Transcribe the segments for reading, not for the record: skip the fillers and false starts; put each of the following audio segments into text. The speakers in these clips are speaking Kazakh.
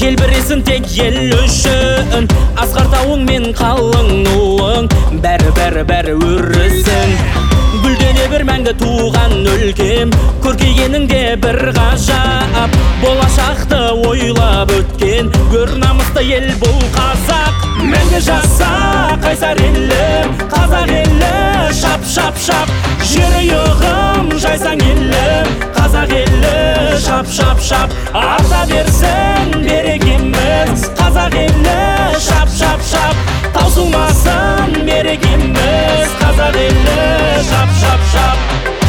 желбіресін тек ел үшін. Асқар тауың мен қалың нуың, бәрі өрісің. Гүлдене бір мәңгі туған өлкем, көркейгеніңде бір ғажап. Болашақты ойлап өткен, өр намысты ел бұл қазақ. Мәңгі жаса қайсар елім, қазақ елі, шап шап шап. Жер ұйығым жайсаң елім, қазақ елі, шап шап шап. Арта берсін берекеміз, қазақ елі, шап шап шап. Таусылмасын берекеміз, қазақ елі, шап шап шап.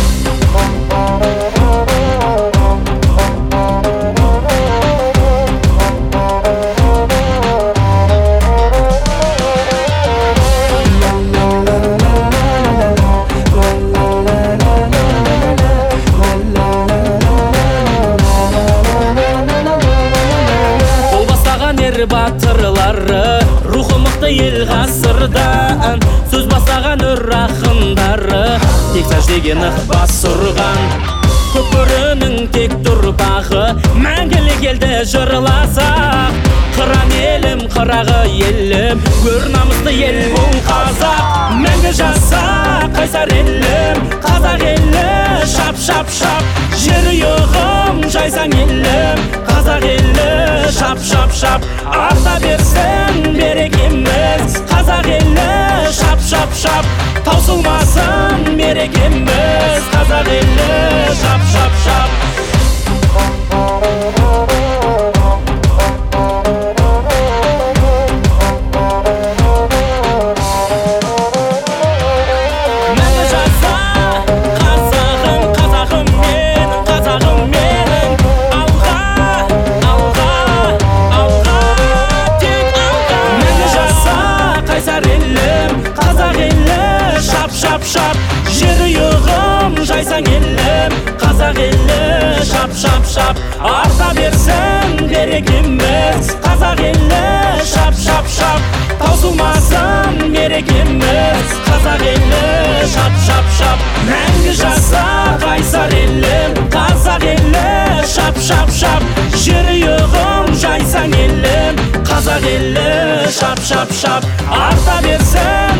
Батырлары, рухы мықты ел ғасырдан, сөз бастаған өр ақындары, тек сәждеген ықпас ұрған. Көпірінің тек тұрпағы, мәңгілік елді жырласақ. Қыран елім, қырағы елім, өр намысты ел бұл қазақ. Мәңгі жаса қайсар елім, қазақ елі, шап шап шап. Жер ұйығым жайсаң елім, қазақ елі, шап шап шап. Арта берсін берекеміз, қазақ елі, шап шап шап. Таусылмасын берекеміз, қазақ елі, шап шап шап. Жер ұйығым жайсаң елім, қазақ елі, шап шап шап. Арта берсін берекеміз, қазақ елі, шап шап шап. Таусылмасын берекеміз, қазақ елі, шап шап шап. Мәңгі жаса қайсар елім, қазақ елі, шап шап шап. Жер ұйығым жайсаң елім, қазақ елі, шап шап шап. Арта берсін